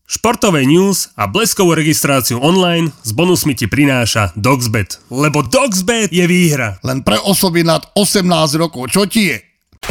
Športové news a bleskovú registráciu online s bonusmi ti prináša Doxbet. Lebo Doxbet je výhra. Len pre osoby nad 18 rokov. Čo ti je?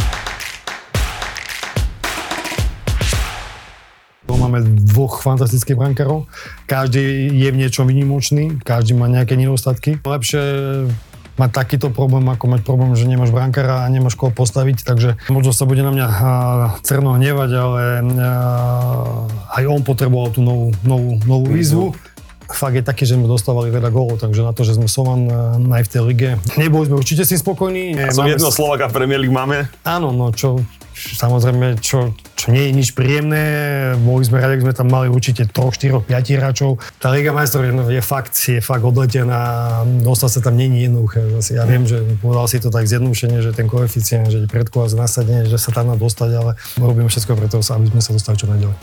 Máme dvoch fantastických brankárov. Každý je v niečom výnimočný, každý má nejaké nedostatky. Lepšie mať takýto problém, ako mať problém, že nemáš brankára a nemáš koho postaviť, takže možno sa bude na mňa Cerno hnevať, ale aj on potreboval tú novú výzvu. Fakt je taký, že sme dostávali veľa gólov, takže na to, že sme Slovan aj v tej lige. Neboli sme určite si spokojní. A som jedno Slováka v Premier League máme? Áno, no samozrejme, čo nie je nič príjemné. Boli sme radi, ak sme tam mali určite 3, 4, 5 hráčov. Tá Liga majstrov je fakt odletená, dostať sa tam nie je jednoduché. Ja viem, že povedal si to tak zjednodušene, že ten koeficient, že predkova nasadenie, že sa tam dá dostať, ale robíme všetko preto, aby sme sa dostali čo najďalej.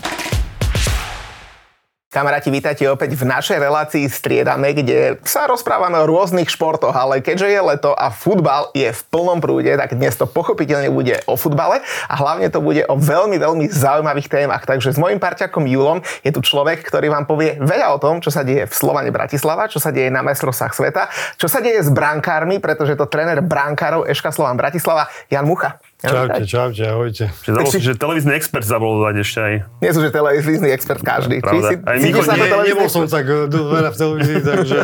Kamaráti, vítajte opäť v našej relácii Striedame, kde sa rozprávame o rôznych športoch, ale keďže je leto a futbal je v plnom prúde, tak dnes to pochopiteľne bude o futbale a hlavne to bude o veľmi, veľmi zaujímavých témach. Takže s mojím parťakom Julom je tu človek, ktorý vám povie veľa o tom, čo sa deje v Slovane Bratislava, čo sa deje na majstrovstvách sveta, čo sa deje s brankármi, pretože to tréner brankárov SK Slovan Bratislava Jan Mucha. Čaute, ahojte. Že televízny expert zabol dať ešte aj. Nie sú, že televízny expert každý. Nebol som tak veľa v televízii, takže...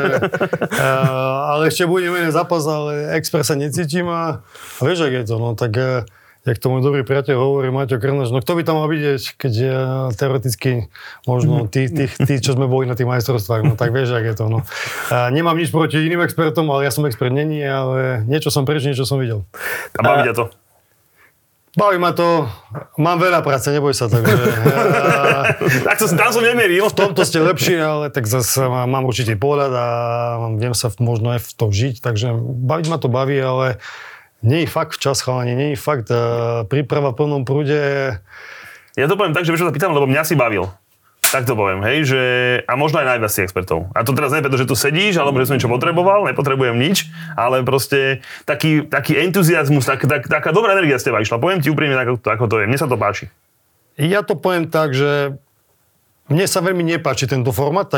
ale ešte budeme jeden zápas, ale expert sa necítim a vieš, ak je to, no tak... Jak to môj dobrý priateľ hovorí, Maťo Krnáč, no kto by tam mal vidieť, keď teoreticky možno tí, čo sme boli na tých majstrovstvách, no tak vieš, ak je to, no. Nemám nič proti iným expertom, ale ja som expert není, ale niečo som preč, niečo som videl. A baví ťa to? Baví ma to, mám veľa práce, neboj sa, takže... Tak tam som nemieril. V tomto ste lepší, ale tak zase mám určitý pohľad a viem sa možno aj v tom žiť, takže baviť ma to baví, ale nie je fakt včas, chalani, nie je fakt príprava v plnom prúde. Ja to poviem tak, že prečo sa pýtam, lebo mňa si bavil. Tak to poviem, hej, že... A možno aj najviac si expertov. A to teraz nie preto, že tu sedíš, alebo že som niečo potreboval, nepotrebujem nič, ale proste taký entuziasmus, taká dobrá energia z teba išla. Poviem ti úprimne, ako to je. Mne sa to páči. Ja to poviem tak, že mne sa veľmi nepáči tento formát,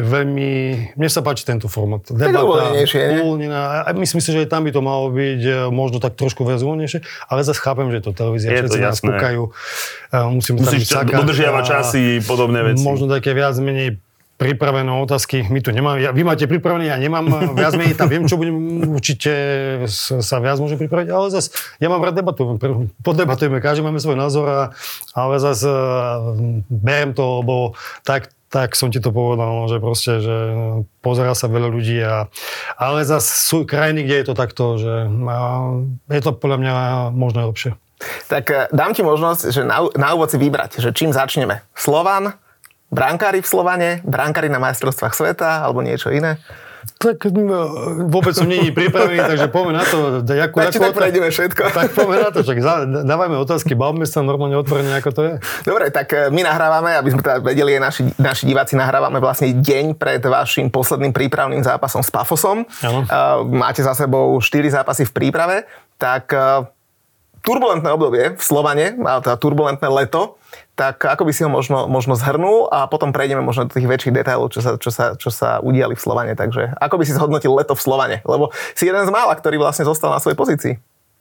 mne sa páči tento formát. Debata, uvoľnená. Myslím si, že aj tam by to malo byť možno tak trošku viac uvoľnejšie, ale zase chápem, že je to televízia, všetci nás kúkajú. Musíš dodržiavať časy, podobné veci. Možno také viac menej pripravené otázky. My tu nemám, vy máte pripravené, ja nemám, viac menej tam viem, čo budem, určite sa viac môžem pripraviť, ale zase ja mám rád debatu, podebatujeme, každý máme svoj názor, ale zase beriem to, lebo tak som ti to povedal, že proste, že pozerá sa veľa ľudí ale zase sú krajiny, kde je to takto, že je to podľa mňa možno lepšie. Tak dám ti možnosť, že na úvod si vybrať, že čím začneme. Slovan, brankári v Slovane, brankári na majstrovstvách sveta, alebo niečo iné? Tak vôbec som nie pripravený, takže poďme na to. Tak prejdeme všetko. Tak poďme na to, dávajme otázky, bavme sa normálne otvorene, ako to je. Dobre, tak my nahrávame, aby sme teda vedeli, naši diváci nahrávame vlastne deň pred vašim posledným prípravným zápasom s Pafosom. Máte za sebou 4 zápasy v príprave, tak turbulentné obdobie v Slovane, teda turbulentné leto, tak ako by si ho možno zhrnul a potom prejdeme možno do tých väčších detailov, čo sa udiali v Slovane. Takže ako by si zhodnotil leto v Slovane? Lebo si jeden z mála, ktorý vlastne zostal na svojej pozícii.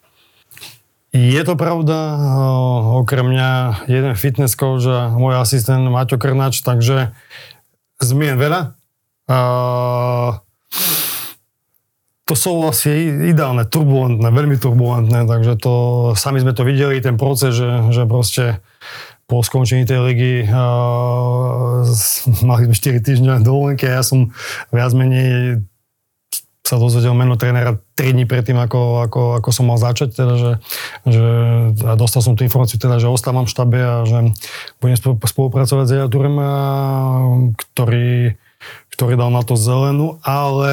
Je to pravda, okrem mňa jeden fitness coach a môj asistent Maťo Krnáč, takže zmien veľa. To sú asi ideálne, turbulentné, veľmi turbulentné, takže to, sami sme to videli, ten proces, že proste po skončení tej ligy mali sme 4 týždňa dovolenky a ja som viac menej sa dozvedel meno trénera 3 dní predtým, ako som mal začať, teda, že dostal som tú informáciu, teda, že ostávam v štábe a že budem spolupracovať s Jaturem, ktorý dal na to zelenú, ale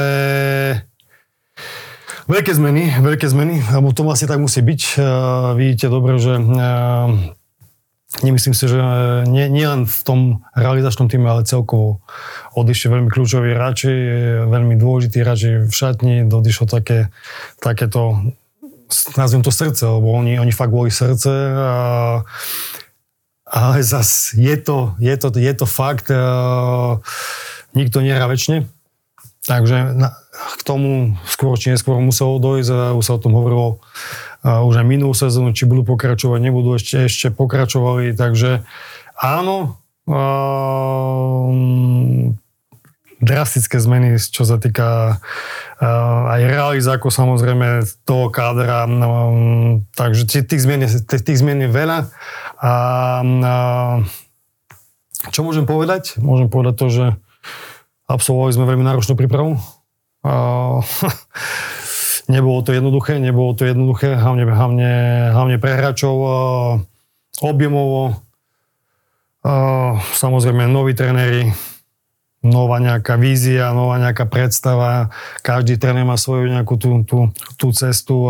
veľké zmeny, lebo to vlastne tak musí byť. Vidíte dobre, že nemyslím si, že nie len v tom realizačnom týme, ale celkovo odišli veľmi kľúčoví hráči, veľmi dôležití hráči v šatni, odišlo takéto, nazviem to srdce, lebo oni fakt boli srdce a ale zas je to fakt, nikto nehrá večne, takže k tomu skôr či neskôr muselo dojsť, už sa o tom hovorilo už aj minulú sezónu, či budú pokračovať, nebudú, ešte pokračovali, takže áno, drastické zmeny, čo sa týka aj realizáku, samozrejme toho kádra, takže tých zmien je veľa. A čo môžem povedať? Môžem povedať to, že absolvovali sme veľmi náročnú prípravu. Nebolo to jednoduché, hlavne pre hráčov, objemovo. Samozrejme, noví tréneri, nová nejaká vízia, nová nejaká predstava. Každý tréner má svoju nejakú tú cestu.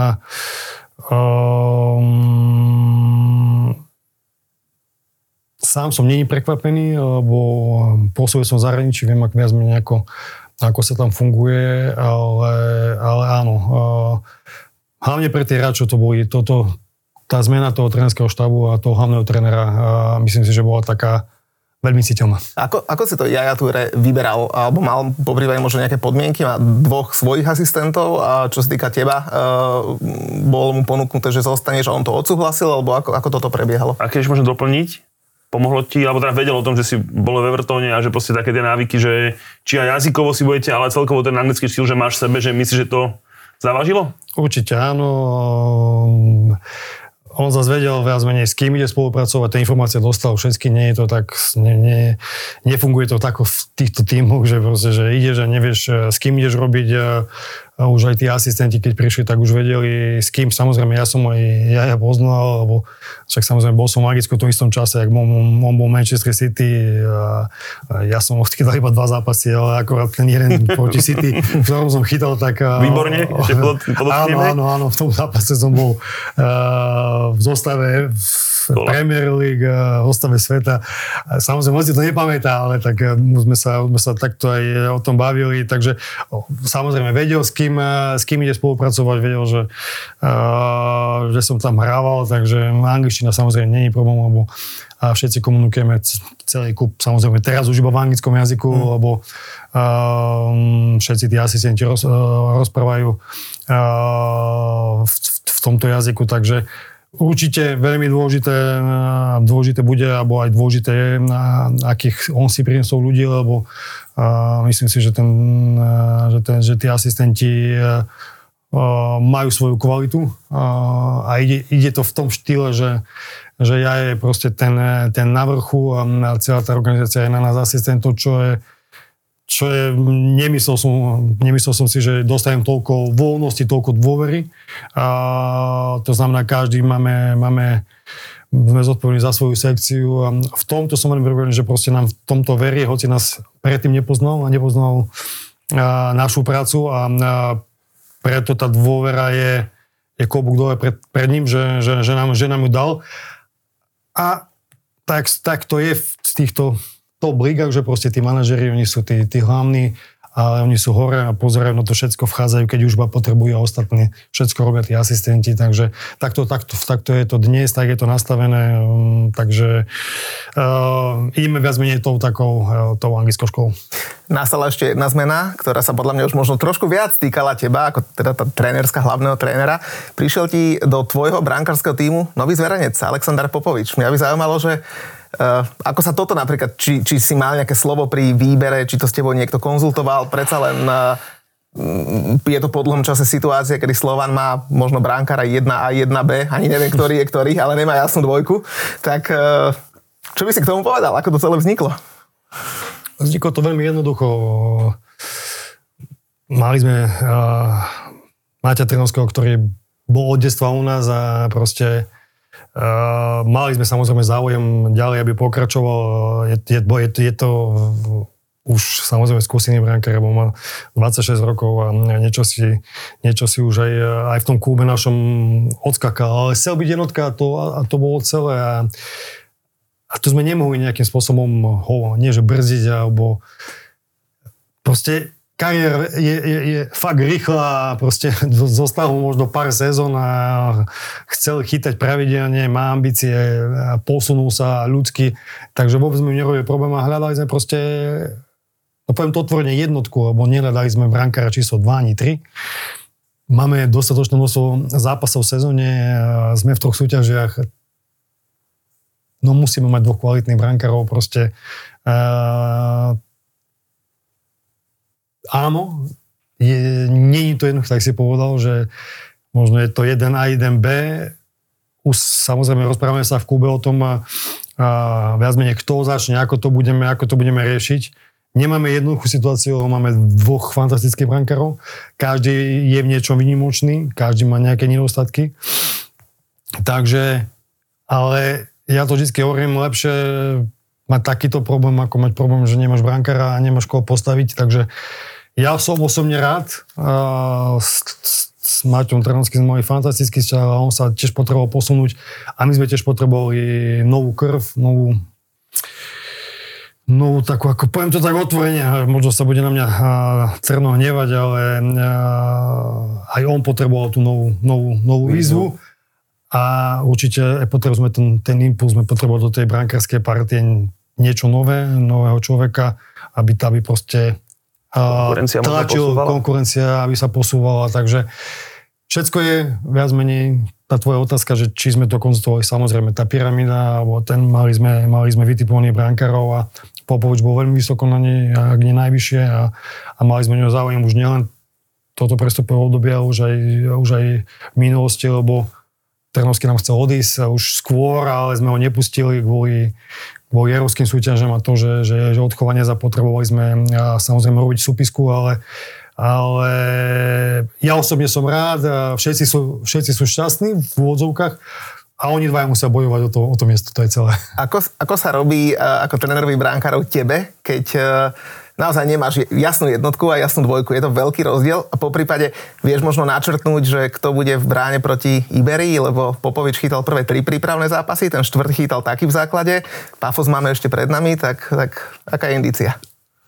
Sám som není prekvapený, lebo pôsobil som v zahraničí, viem viac menej ako sa tam funguje, ale áno. Hlavne pre tých hráčov to boli tá zmena toho trénerského štábu a toho hlavného trénera, myslím si, že bola taká veľmi citeľná. Ako si to Yaya Touré vyberal, alebo mal poprípade možno nejaké podmienky, má 2 svojich asistentov a čo sa týka teba, bolo mu ponúknuté, že zostaneš a on to odsúhlasil, alebo ako toto prebiehalo? A keď môžem doplniť? Pomohlo ti, alebo teda vedel o tom, že si bol v Evertone a že proste také tie návyky, že či aj jazykovo si budete, ale celkovo ten anglický štýl, že máš v sebe, že myslíš, že to zavážilo? Určite áno. On zase vedel viac menej, s kým ide spolupracovať, tie informácie dostal všetky, nie je to tak, nefunguje to tak v týchto tímoch, že proste, že ideš a nevieš, s kým ideš robiť. A už aj tí asistenti, keď prišli, tak už vedeli s kým. Samozrejme, ja som aj Jaja poznal, lebo však samozrejme bol som v Anglicku v tom istom čase, jak on bol Manchester City. A ja som odchytal iba 2 zápasy, ale akorát ten jeden proti City, v ktorom som chytal, tak... Výborne, ešte podotkneme. Áno, v tom zápase som bol v zostave Premier League, v zostave sveta. Samozrejme, si to nepamätá, ale tak sme sa takto aj o tom bavili, takže samozrejme vedel, s kým ide spolupracovať, vedel, že som tam hrával, takže angličtina samozrejme nie je problém, lebo všetci komunikujeme celý klub, samozrejme teraz už iba v anglickom jazyku, lebo všetci tí asistenti rozprávajú v tomto jazyku, takže určite veľmi dôležité bude, alebo aj dôležité je, akých on si priniesol ľudí, lebo myslím si, že tí asistenti majú svoju kvalitu a ide to v tom štýle, že ja je proste ten na vrchu a celá tá organizácia je na nás asistentov, čo je, nemyslel som si, že dostanem toľko voľnosti, toľko dôvery. To znamená, každý sme zodpovední za svoju sekciu a v tomto som veľmi preverený, že proste nám v tomto verí, hoci nás predtým nepoznal našu prácu a preto tá dôvera je klobúk dole pred ním, že nám ju dal. A tak to je v týchto top ligách, že proste tí manažeri, oni sú tí hlavní, ale oni sú hore a pozerajú na to všetko, vchádzajú, keď už potrebujú a ostatní všetko robia tí asistenti, takže takto je to dnes, tak je to nastavené, takže ideme viac menej tou anglickou školou. Nastala ešte jedna zmena, ktorá sa podľa mňa už možno trošku viac týkala teba, ako teda tá trénerská hlavného trénera. Prišiel ti do tvojho brankárskeho tímu nový zverenec, Aleksandar Popovič. Mňa by zaujímalo, že ako sa toto napríklad, či si mal nejaké slovo pri výbere, či to s tebou niekto konzultoval, predsa len je to po dlhom čase situácia, kedy Slovan má možno brankára 1A, 1B, ani neviem, ktorý je ktorý, ale nemá jasnú dvojku. Tak čo by si k tomu povedal? Ako to celé vzniklo? Vzniklo to veľmi jednoducho. Mali sme Máťa Trinovského, ktorý bol od detstva u nás a proste mali sme samozrejme záujem ďalej, aby pokračoval. Je to už samozrejme skúsený brankár, lebo má 26 rokov a niečo si už aj v tom klube našom odskakal. Ale chcel byť jednotka a to bolo celé. A tu sme nemohli nejakým spôsobom ho nie že brzdiť, alebo proste kariéra je fakt rýchla, proste zostalo možno pár sezón a chcel chytať pravidelne, má ambície, posunul sa ľudsky, takže vôbec mi nerobí problém a hľadali sme proste, poviem to otvorene, jednotku, lebo nehľadali sme brankára číslo 2 ani 3. Máme dostatočné množstvo zápasov v sezóne, sme v 3 súťažiach, no musíme mať 2 kvalitných brankárov, proste áno, nie je to jedno, tak si povedal, že možno je to 1A, 1B. Už samozrejme rozprávame sa v klube o tom a viac menej kto začne, ako to budeme riešiť. Nemáme jednoduchú situáciu, máme 2 fantastických brankárov. Každý je v niečom výnimočný, každý má nejaké nedostatky. Takže, ale ja to vždy hovorím, lepšie mať takýto problém, ako mať problém, že nemáš brankára a nemáš koho postaviť, takže ja som osobne rád. S Maťom Trnavským sme mali fantastický vzťah a on sa tiež potreboval posunúť a my sme tiež potrebovali novú krv, novú takú, ako poviem to tak otvorene, možno sa bude na mňa Cerno hnevať, ale aj on potreboval tú novú výzvu a určite potrebujeme ten impuls, sme potrebovali do tej brankárskej partie niečo nové, nového človeka, aby proste tlačil konkurencia, aby sa posúvala, takže všetko je viac menej tá tvoja otázka, že či sme to konzultovali, samozrejme tá pyramída, alebo mali sme vytipovaných brankárov a Popovič bol veľmi vysoko na nej, ak nie najvyššie a mali sme ňo záujem už nielen toto prestupové obdobie, už aj v minulosti, lebo Trnovský nám chcel odísť už skôr, ale sme ho nepustili kvôli európskym súťažom a to, že odchovanie zapotrebovali sme samozrejme robiť súpisku, ale ja osobne som rád, všetci sú šťastní v úvodzovkách a oni dvaja musia bojovať o to miesto, to je celé. Ako sa robí ako trénerovi brankárov tebe, keď naozaj nemáš jasnú jednotku a jasnú dvojku? Je to veľký rozdiel a poprípade vieš možno načrtnúť, že kto bude v bráne proti Iberii, lebo Popovič chytal prvé 3 prípravné zápasy, ten 4. chytal taký v základe, Pafos máme ešte pred nami, tak aká je indícia?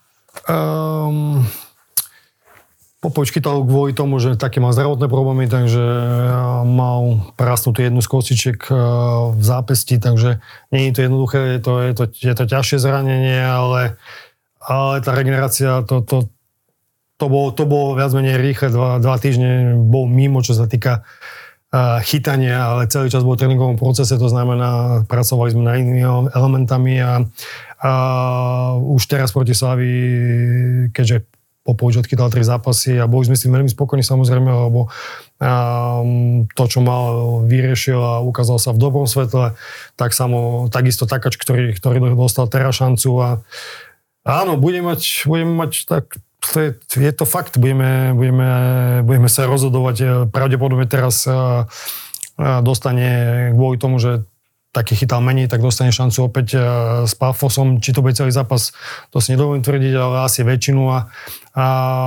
Popovič chytal kvôli tomu, že také mal zdravotné problémy, takže mal prasnutú jednu z kostičiek v zápesti, takže nie je to jednoduché, je to ťažšie zranenie, ale tá regenerácia, to bolo viac menej rýchle, 2 týždne bol mimo, čo sa týka chytania, ale celý čas bol v tréningovom procese, to znamená, pracovali sme na inými elementami a už teraz proti Slavii, keďže Popovič odchytal 3 zápasy a boli sme si veľmi spokojní samozrejme, lebo to, čo mal, vyriešil a ukázal sa v dobrom svetle, takisto Takač, ktorý dostal teraz šancu a áno, budeme mať tak, je to fakt, budeme sa rozhodovať, pravdepodobne teraz dostane kvôli tomu, že taký chytal menej, tak dostane šancu opäť s Pafosom, či to bude celý zápas, to si nedovolím tvrdiť, ale asi väčšinu a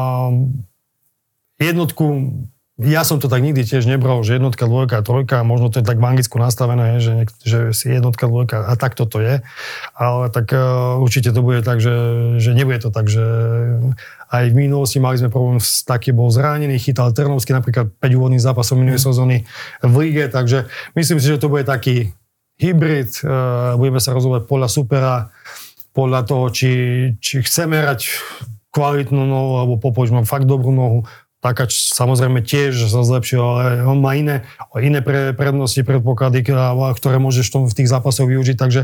jednotku, ja som to tak nikdy tiež nebral, že jednotka, dvojka, trojka, možno to je tak v Anglicku nastavené, že si jednotka, dvojka a takto to je, ale tak určite to bude tak, že nebude to tak, že aj v minulosti mali sme problém, taký bol zranený, chytal Trnovský napríklad 5 úvodných zápasov minulej sezóny v lige, takže myslím si, že to bude taký hybrid, budeme sa rozhodovať podľa supera, podľa toho, či chceme hrať kvalitnú nohu, alebo Popovič má fakt dobrú nohu. Takač samozrejme tiež sa zlepšil, ale on má iné prednosti, predpoklady, ktoré môžeš v tých zápasoch využiť, takže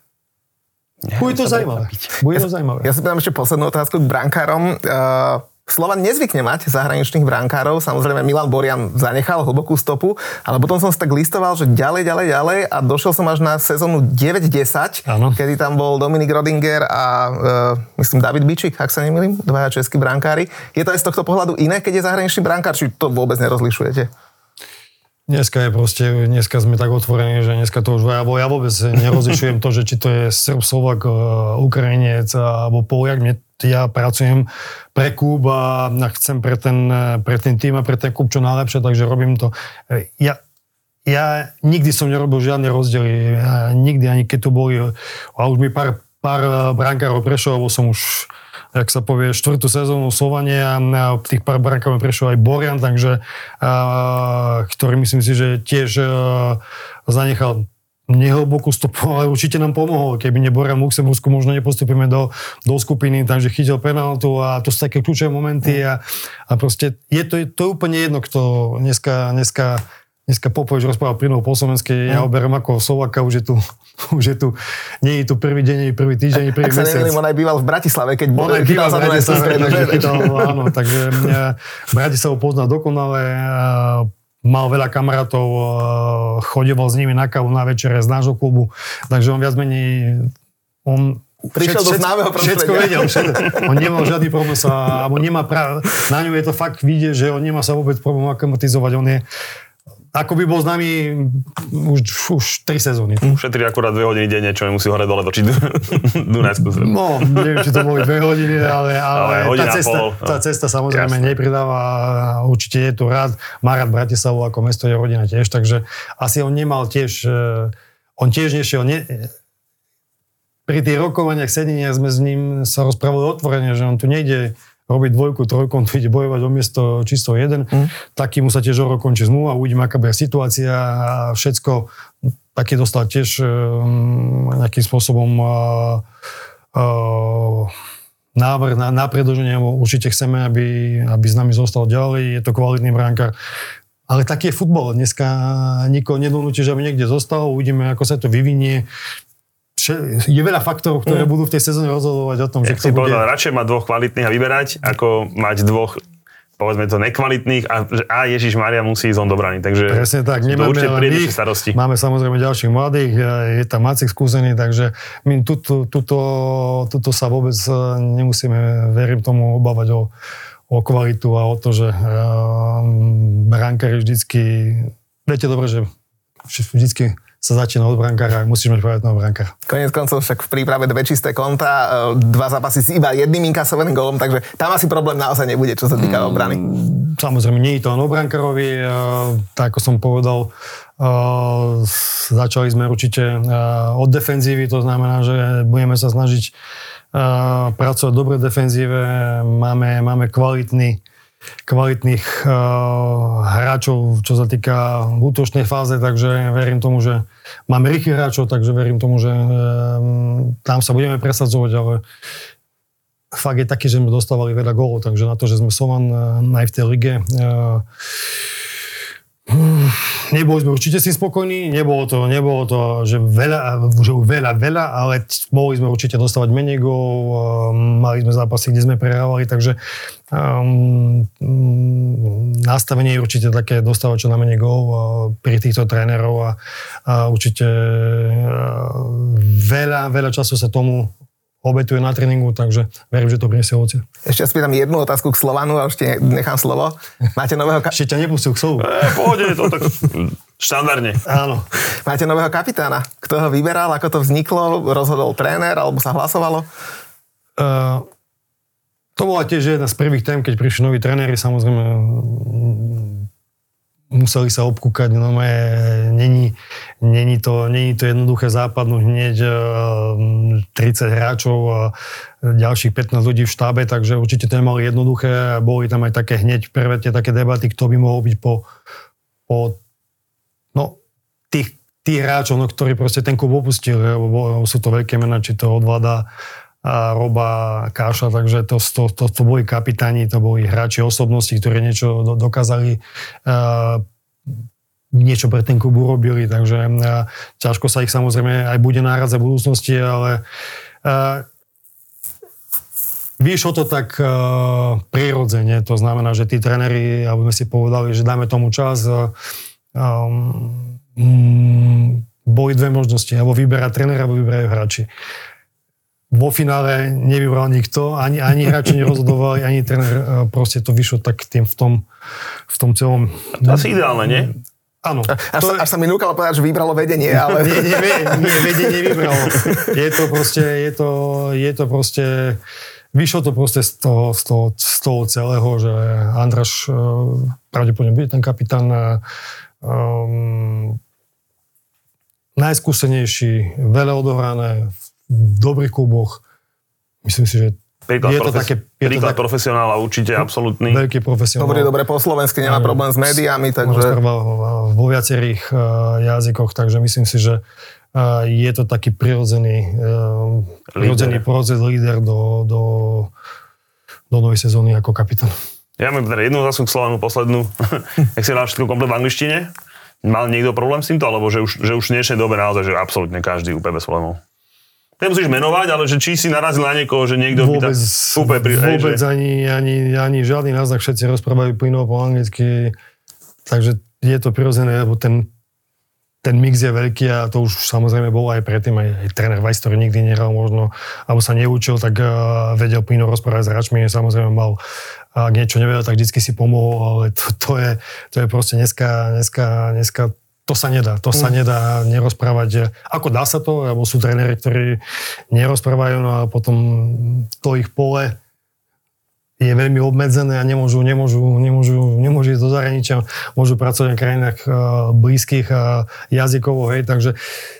bude to zaujímavé. Ja si pýtam ešte poslednú otázku k brankárom. Slovan nezvykne mať zahraničných brankárov, samozrejme Milan Borian zanechal hlbokú stopu, ale potom som si tak listoval, že ďalej a došiel som až na sezónu 9-10, kedy tam bol Dominik Rodinger a myslím David Bičík, ak sa nemýlim, 2 českí brankári. Je to aj z tohto pohľadu iné, keď je zahraničný brankár, či to vôbec nerozlišujete? Dneska sme tak otvorení, že dneska to už ja vôbec nerozlišujem to, že či to je Srb, Slovak, Ukrajinec alebo Poliak. Ja pracujem pre klub a chcem pre ten tým a pre ten klub čo najlepšie, takže robím to. Ja nikdy som nerobil žiadne rozdiely. Nikdy, ani keď tu boli, a už mi pár brankárov prešlo, lebo som už jak sa povie, 4. sezónu Slovania a tých pár brankami prešiel aj Borian, takže ktorý myslím si, že tiež zanechal nehlbokú stopu, ale určite nám pomohol. Keby neboriam v Luxembursku, možno nepostupíme do skupiny, takže chytil penáltu a to sú také kľúčové momenty a proste je to úplne jedno, kto dneska Popovič rozprával plynul po slovensky, ja ho berem ako Slováka, už je tu, nie je tu prvý deň, prvý týždeň, prvý mesiac. Ak sa nemýlim, on aj býval v Bratislave, keď chytal za druhé sústredie. Áno, takže Bratislavu poznal dokonale, mal veľa kamarátov, chodeval s nimi na kávu na večere z nášho klubu, takže on viac menej, prišiel do známeho prostredia. Všetko vedel. On nemal žiadny problém alebo nemá na ňu je to fakt vidieť, že on nemá sa vôbec problém aklimatizovať, on je ako by bol s nami už 3 sezóny. Šetrí akurát 2 hodiny denne, čo mi musí hore dole točiť Dunajskú Stredu. No, neviem, či to boli 2 hodiny, ale tá cesta samozrejme nepridáva. Určite je tu rád. Má rád Bratislavu ako mesto, je rodina tiež, takže asi on nemal tiež, on tiež nešiel, pri tých rokovaniach, sedeniach sme s ním sa rozprávali otvorene, že on tu nejde robiť 2, 3, on tu ide bojovať o miesto číslo 1. Taký mu sa tiež rok končí zmluva, uvidíme, aká bude situácia a všetko. Taký dostal tiež nejakým spôsobom návrh na predĺženie. Určite chceme, aby s nami zostal ďalej. Je to kvalitný brankár. Ale taký je futbal. Dneska nikoho nedonútiš, aby niekde zostal. Uvidíme, ako sa to vyvinie. Je veľa faktorov, ktoré budú v tej sezóne rozhodovať o tom, že kto bude... Radšej mať 2 kvalitných a vyberať, ako mať 2, povedzme to, nekvalitných a Ježišmária musí ísť on do brany. Takže presne tak, nemáme len ich. Máme samozrejme ďalších mladých, je tam Macek skúsený, takže my tuto sa vôbec nemusíme, verím tomu, obávať o kvalitu a o to, že brankári vždycky... Viete dobre, že vždycky sa začína od brankára, musíš mať kvalitného brankára. Koniec koncov však v príprave 2 čisté konta, 2 zápasy s iba 1 inkasovaným gólom, takže tam asi problém naozaj nebude, čo sa týka obrany. Samozrejme, nie je to len o brankárovi, tak ako som povedal, začali sme určite od defenzívy, to znamená, že budeme sa snažiť pracovať dobre v defenzíve, máme kvalitných hráčov, čo sa týka útočnej fáze, takže verím tomu, že máme rýchlych hráčov, takže verím tomu, že tam sa budeme presadzovať, ale fakt je taký, že sme dostávali veľa gólov, takže na to, že sme Slovan aj v tej lige, neboli sme určite si spokojní, nebolo to, že veľa, ale mohli sme určite dostávať menej gólov, mali sme zápasy, kde sme prehrávali, takže nastavenie je určite také dostávať čo na menej gólov pri týchto trénerov a určite veľa času sa tomu obetuje na tréningu, takže verím, že to prinesie ovocie. Ešte spýtam jednu otázku k Slovanu a ešte nechám slovo. Máte nového... Ešte ťa nepustil k slovu. Pohode, to tak štandardne. Áno. Máte nového kapitána. Kto ho vyberal, ako to vzniklo? Rozhodol tréner, alebo sa hlasovalo? To bola tiež jedna z prvých tém, keď prišli noví tréneri, samozrejme museli sa obkúkať, no není to jednoduché západnúť hneď 30 hráčov a ďalších 15 ľudí v štábe, takže určite to nemali jednoduché, boli tam aj také hneď prvé tie také debaty, kto by mohol byť po tých hráčov, ktorí proste ten klub opustili, lebo sú to veľké mená, či to odvláda Roba, Káša, takže to boli kapitáni, to boli hráči osobnosti, ktorí niečo dokázali, niečo pre ten klub urobili, takže ťažko sa ich samozrejme aj bude náhradzať v budúcnosti, ale vyšlo to tak prirodzene, to znamená, že tí tréneri, aby sme si povedali, že dáme tomu čas, boli 2 možnosti, alebo vyberať trénera, alebo vyberajú hráči. Vo finále nevybral nikto, ani hráči nerozhodovali, ani tréner, proste to vyšlo tak tým v tom celom... To asi ideálne, nie? Áno. Až sa mi núkalo povedať, že vybralo vedenie, ale... Nie, vedenie vybralo. Je to proste... Vyšlo to proste z toho celého, že Andraš pravdepodobne bude ten kapitán, najskúsenejší, veľa odohrané, v dobrých kluboch. Myslím si, že Príklad profesionála určite absolútny. Veľký profesionál. Hovorí dobre po slovensky, nemá problém s médiami, takže... Rozprával vo viacerých jazykoch, takže myslím si, že je to taký prirodzený proces líder do novej sezóny ako kapitán. Ja mám teda jednu zásuk Slovanu, poslednú. Jak si dal všetko komplet v angličtine? Mal niekto problém s týmto? Alebo že už v dnešnej dobe naozaj, že absolútne každý úplne bez problémov? Nemusíš menovať, ale že či si narazil na niekoho, že niekto by vôbec ani žiadny náznak, všetci rozprávajú plynovo po anglicky, takže je to prirodzené, lebo ten mix je veľký a to už samozrejme bolo aj predtým, aj tréner Weiss, ktorý nikdy nehral možno, alebo sa neučil, tak vedel plynovo rozprávať s hráčmi, samozrejme mal, ak niečo nevedel, tak vždycky si pomohol, ale to je proste dneska to sa nedá nerozprávať. Ako dá sa to, lebo sú tréneri, ktorí nerozprávajú, no a potom to ich pole je veľmi obmedzené a nemôžu ísť do zahraničia, môžu pracovať v krajinách blízkych jazykovo, hej, takže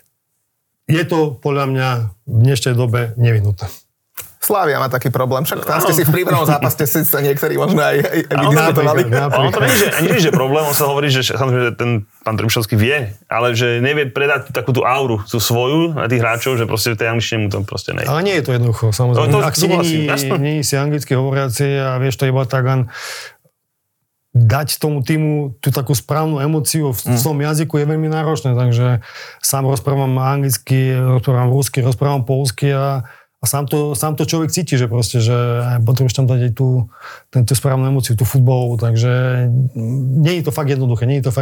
je to podľa mňa v dnešnej dobe nevyhnutné. Slávia má taký problém, však tam ste si v prípravnom zápaste sa niektorí možno aj vydiskutovali. On to nie je problém, on sa hovorí, že samozrejme, že ten pán Trpišovský vie, ale že nevie predať takú tú auru, tú svoju na tých hráčov, že proste v tej angličtine mu to proste nejde. Ale nie je to jednoducho, samozrejme. Ak si nie si anglicky hovoriaci a vieš to iba tak len dať tomu týmu tú takú správnu emóciu v tom jazyku je veľmi náročné, takže sám rozprávam anglicky, rozprávam rusky, rozprávam polsky a sám to človek cíti, že proste, že potrebuješ tam dať aj tú správnu emóciu, tú futbalovú, takže nie je to fakt jednoduché,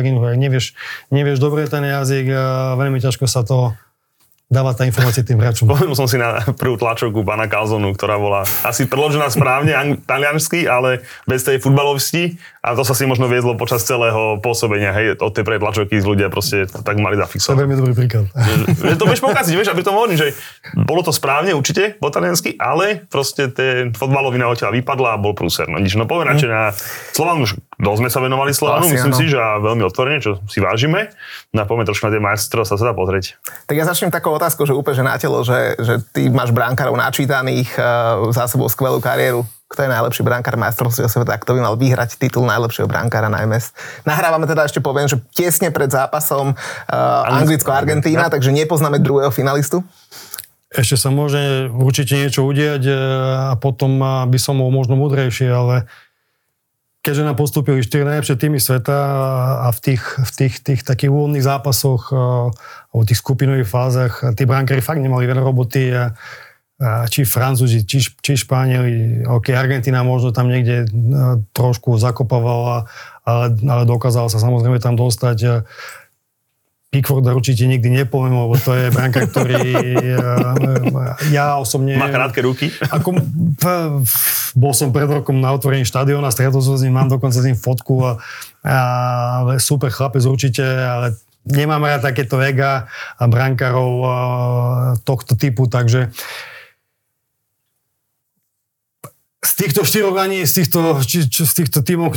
nevieš dobre ten jazyk a veľmi ťažko sa to dáva tá informácia tým hráčom. Povedal som si na prvú tlačovku pána Calzonu, ktorá bola asi preložená správne taliansky, ale bez tej futbalovosti a to sa si možno viedlo počas celého pôsobenia, hej, od tej prvej tlačovky ľudia proste tak mali zafixovať. To je veľmi dobrý príklad. Že to vieš pokaziť, vieš, aby to hovorím, že bolo to správne určite po taliansky, ale proste ten futbalovina odtiaľ vypadla a bol prúser. No nič, no poviem radšej na Slovanu, už dosť sme sa venovali Slovanu, myslím si, že veľmi otvorene, čo si vážime. No a poďme trošku na tie majstrovstvá sa dá pozrieť. Tak ja začnem takou otázkou, že úplne že na telo, že ty máš brankárov načítaných, za sebou skvelú kariéru. Kto je najlepší brankár majstrovstiev sveta? Kto by mal vyhrať titul najlepšieho brankára na MS? Nahrávame teda, ešte poviem, že tesne pred zápasom Anglicko-Argentína, takže nepoznáme druhého finalistu. Ešte sa môže určite niečo udiať a potom by som bol možno múdrejší, ale keďže nám postúpili 4 najlepšie týmy sveta a v tých takých úvodných zápasoch o tých skupinových fázach tí brankári fakt nemali veľa roboty či Francúzi, či Španieli, Argentína možno tam niekde trošku zakopávala, ale dokázala sa samozrejme tam dostať. Pickforda určite nikdy nepoviem, lebo to je brankár, ktorý ja osobne... Má krátke ruky. Bol som pred rokom na otvorení štadióna, stretol som s ním, mám dokonca s ním fotku a super chlapec určite, ale nemám rád takéto ega a brankárov tohto typu, takže z týchto štyroch ani z týchto tímov,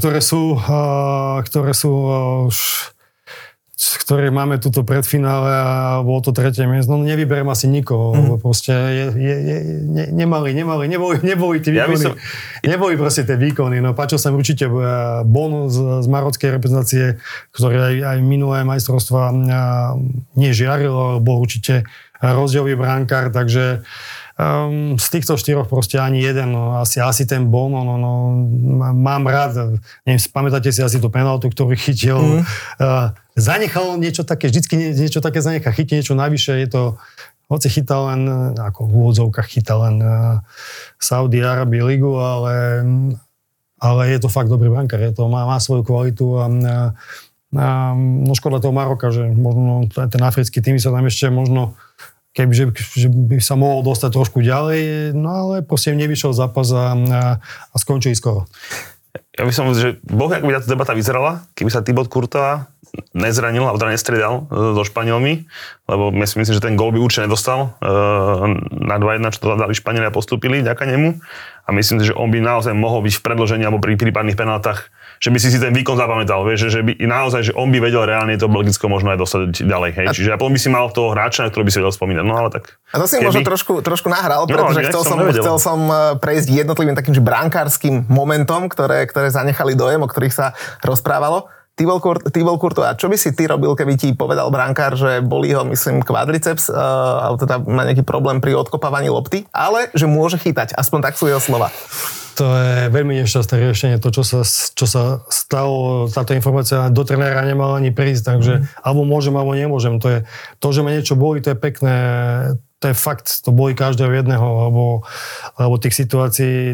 ktoré máme túto predfinále a bolo to tretie miesto, no nevyberiem asi nikoho, lebo proste neboli tie výkony, neboli proste tie výkony, no páčil sa mi určite Bon z marockej reprezentácie, ktorý aj minulé majstrovstvá nežiaril, ale bol určite rozdielový brankár, takže z týchto štyroch proste ani jeden, no, asi ten Bon, mám rád, neviem, pamätáte si asi tú penaltu, ktorú chytil, zanechal niečo také, vždycky niečo také zanechá, chytí niečo navyše, je to, hoci chytal len, ako v úvodzovkách chytal len Saudi Arabii ligu, ale je to fakt dobrý brankár, má svoju kvalitu a no škoda toho Maroka, že možno ten africký tým sa tam ešte možno kebyže by sa mohol dostať trošku ďalej, no ale proste nevyšiel zápas a skončili skoro. Ja by som že boh, ako by táto debata vyzerala, keby sa Thibaut Courtois nezranil, alebo teda nestriedal so Španielmi, lebo myslím, že ten gól by určite nedostal na 2-1, čo to dali Španieli a postúpili ďaká nemu. A myslím si, že on by naozaj mohol byť v predĺžení alebo pri prípadných penáltach, že by si ten výkon zapamätal, vieš, že by naozaj, že on by vedel reálne to Belgicko možno aj dostať ďalej, hej. Čiže ja by si mal toho hráča, na ktorého by si vedel spomínať. No ale tak. A to si možno trošku nahral, pretože chcel som prejsť jednotlivým takým brankárskym momentom, ktoré zanechali dojem, o ktorých sa rozprávalo. Thibaut Courtois, čo by si ty robil, keby ti povedal brankár, že bolí ho, myslím, kvadriceps, alebo teda má nejaký problém pri odkopávaní lopty, ale že môže chytať, aspoň tak sú jeho slova. To je veľmi nešťastné riešenie, to, čo sa stalo, táto informácia do trenéra nemala ani prísť, takže alebo môžem, alebo nemôžem. To, že ma niečo bolí, to je pekné, to je fakt, to bolí každého jedného, lebo tých situácií,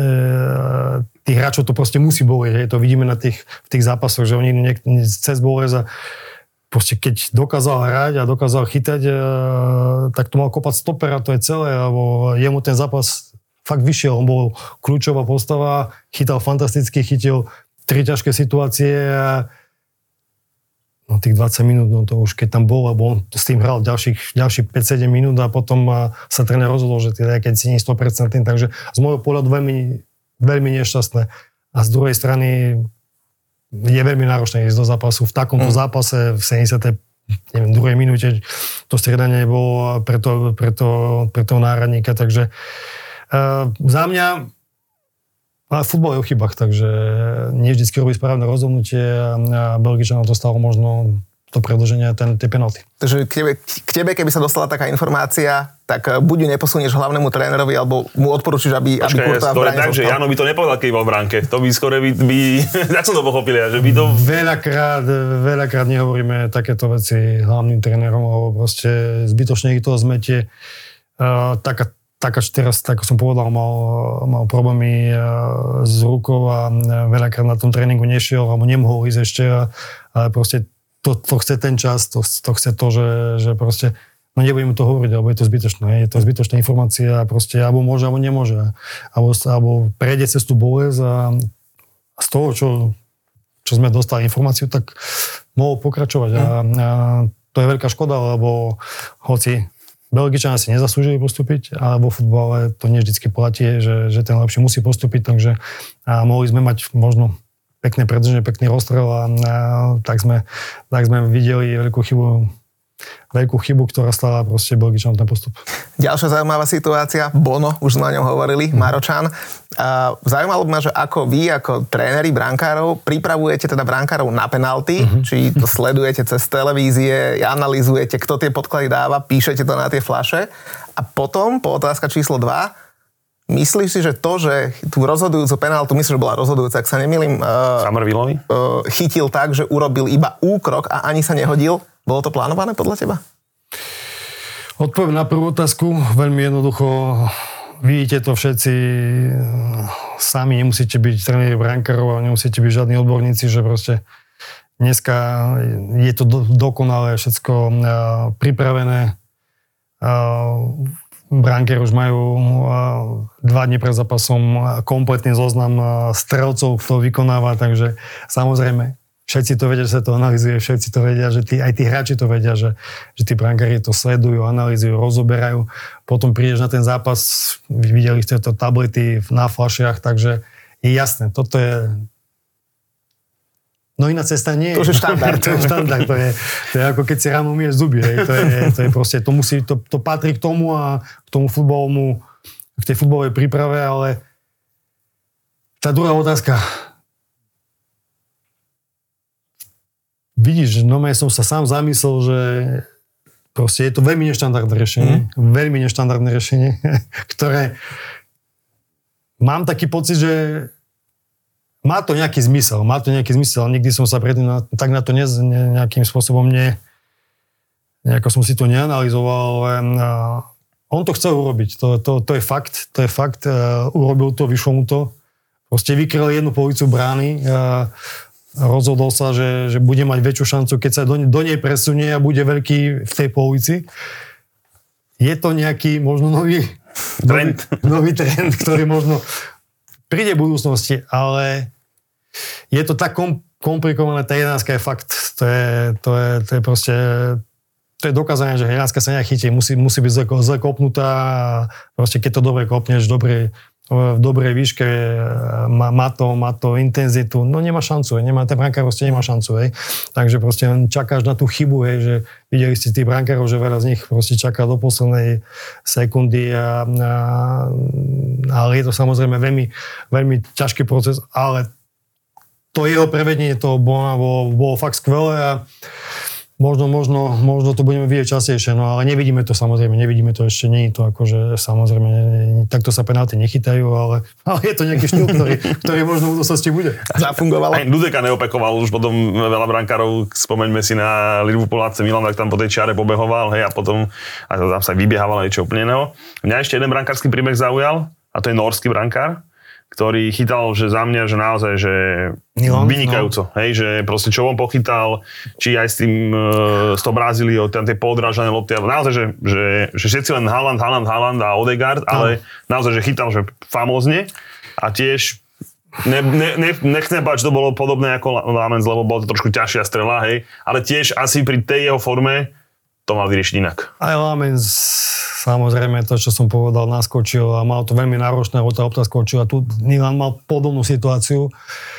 tých hráčov to proste musí bolieť, to vidíme v tých zápasoch, že oni cez bolesť a proste keď dokázal hrať a dokázal chytať, tak to mal kopať stopera, to je celé, alebo jemu ten zápas fakt vyšiel, on bol kľúčová postava, chytal fantasticky, chytil 3 ťažké situácie a tých 20 minút, to už keď tam bol, lebo on s tým hral ďalších 5-7 minút a potom sa tréner rozhodol, že teda keď si nie 100%, takže z môjho pohľadu veľmi, veľmi nešťastné. A z druhej strany je veľmi náročné ísť do zápasu. V takomto zápase v 70. druhej minúte to striedanie bolo pre toho náhradníka, takže za mňa ale futbal je o chybách, takže nie vždycky robí správne rozhodnutie a Belgičanom to stalo možno to predĺženie tie penalty. Takže k tebe, keby sa dostala taká informácia, tak buď ju neposunieš hlavnému trénerovi, alebo mu odporúčiš, aby Courtois bránil. Tak, že Jano by to nepovedal, keď bol v bránke. To by skôr tak som to pochopil, že by to... Veľakrát nehovoríme takéto veci hlavným trénerom, lebo proste zbytočne ich to zmetie. Takáč teraz, tak som povedal, mal problémy s rukou a veľakrát na tom tréningu nešiel, alebo nemohol ísť ešte, ale proste to chce ten čas, to chce to, že proste, no nebudem to hovoriť, alebo je to zbytočné, je to zbytočná informácia, proste, alebo môže, alebo nemôže, alebo prejde cez tú bolesť a z toho, čo sme dostali informáciu, tak mohol pokračovať a to je veľká škoda, lebo hoci Belgičania si nezaslúžili postúpiť, ale vo futbale to nie vždycky platí, že ten lepší musí postúpiť, takže mohli sme mať možno pekné predĺženie, pekný rozstrel a tak sme videli veľkú chybu, ktorá stala proste Belgičanom ten postup. Ďalšia zaujímavá situácia, Bono, už sme o ňom hovorili, Maročan. Zaujímalo by ma, že ako vy, ako tréneri brankárov, pripravujete teda brankárov na penalty, či to sledujete cez televízie, analyzujete, kto tie podklady dáva, píšete to na tie fľaše a potom, po otázka číslo 2, myslíš si, že to, že tú rozhodujúcu penáltu, myslím, že bola rozhodujúca, ak sa nemýlim, chytil tak, že urobil iba úkrok a ani sa nehodil, bolo to plánované podľa teba? Odpoviem na prvú otázku, veľmi jednoducho. Vidíte to všetci sami, nemusíte byť tréneri brankárov a nemusíte byť žiadni odborníci, že proste dneska je to dokonalé, všetko pripravené. Brankári už majú 2 dni pred zápasom kompletný zoznam strelcov, kto vykonáva, takže samozrejme všetci to vedia, že sa to analyzuje, všetci to vedia, že aj tí hráči to vedia, že tí brankári to sledujú, analyzujú, rozoberajú. Potom prídeš na ten zápas, videli ste to tablety na fľašiach, takže je jasné, toto je... No iná cesta nie je. To je štandard. To je štandard, to je ako keď si ráno myješ zuby, hej. To je proste, to patrí k tomu a k tomu futbalovému, k tej futbalovej príprave, ale tá druhá otázka. Vidíš, ja som sa sám zamyslel, že proste je to veľmi neštandardné riešenie. Veľmi neštandardné riešenie, ktoré mám taký pocit, že má to nejaký zmysel. Nikdy som sa predtým tak na to nejakým spôsobom nejako som si to neanalyzoval, ale on to chcel urobiť. To je fakt. Urobil to, vyšlo mu to. Proste vykryl jednu polovicu brány. Rozhodol sa, že bude mať väčšiu šancu, keď sa do nej presunie a bude veľký v tej polovici. Je to nejaký možno nový trend, ktorý možno príde v budúcnosti, ale je to tak komplikované, tá 11 je fakt, to je proste, to je dokázanie, že 11 sa nechytí, musí byť zle kopnutá a proste keď to dobre kopneš, v dobrej výške, má to intenzitu, no nemá šancu, ten brankár proste nemá šancu, hej. Takže proste čakáš na tú chybu, hej, že videli ste tých brankárov, že veľa z nich proste čaká do poslednej sekundy ale je to samozrejme veľmi, veľmi ťažký proces, ale to jeho prevedenie toho bolo fakt skvelé a Možno to budeme vidieť častejšie, no ale nevidíme to ešte, nie je to akože samozrejme, takto sa penálty nechytajú, ale je to nejaký štýl, ktorý možno v budúcnosti bude. Zafungovalo. Aj Dudeka neopekoval, už potom veľa brankárov, spomeňme si na Liverpool AC Milan, tak tam po tej čiare pobehoval, hej, a potom tam sa vybiehával niečo úplne iného. Mňa ešte jeden brankársky príbeh zaujal, a to je norský brankár, ktorý chytal, že za mňa, že naozaj, že vynikajúco. Hej, že proste čo on pochytal, či aj s tou Brazíliou, tam tie podrážané lopty, naozaj, že všetci len Haaland a Odegaard, ale naozaj, že chytal, že famózne a tiež nechcem bať, že to bolo podobné ako Lamens, lebo bolo to trošku ťažšia strela, hej, ale tiež asi pri tej jeho forme to mal vyriešiť inak. Aj Lamens, samozrejme, to, čo som povedal, naskočil a mal to veľmi náročné, tá lopta skočila. Tu Milan mal podobnú situáciu.